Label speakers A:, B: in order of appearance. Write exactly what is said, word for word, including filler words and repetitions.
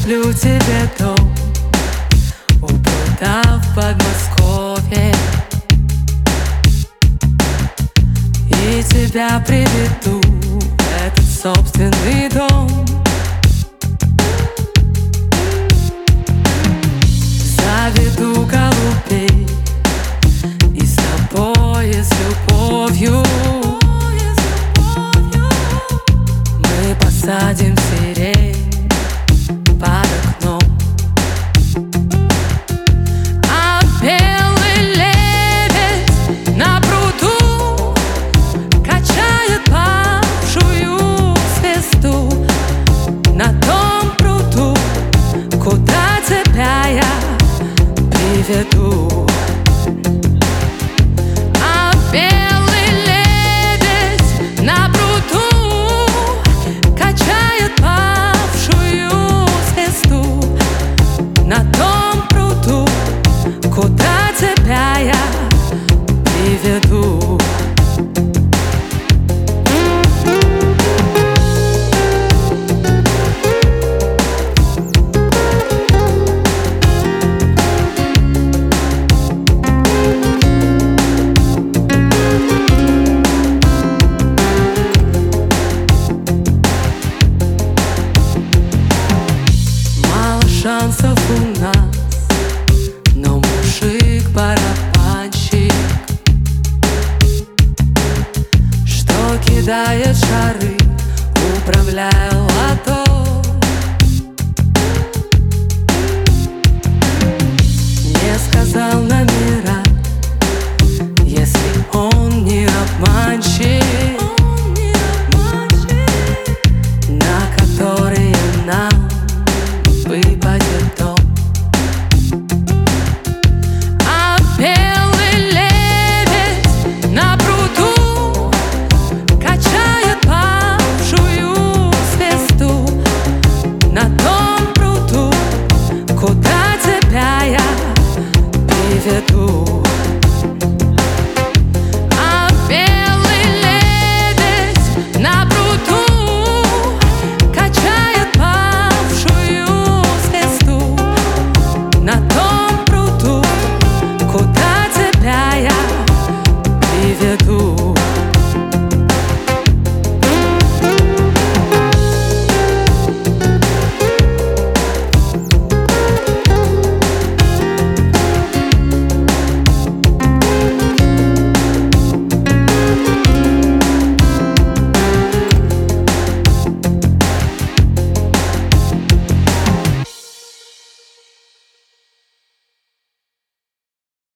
A: Куплю тебе дом у пруда в Подмосковье и тебя приведу в этот собственный дом. Заведу голубей и с тобой, с любовью мы посадим сирень под окном. А белый лебедь на пруду качает павшую звезду. На том пруду, куда тебя я приведу. А белый лебедь на пруду качает павшую звезду. На том пруду, куда тебя я приведу. Шансов у нас, но мужик барабанщик, что кидает шары, управляя лото. Не сказал номера, если он не обманщик, на которые нам выпадет дом. А белый лебедь на пруду качает павшую звезду. На том пруду, куда тебя я приведу.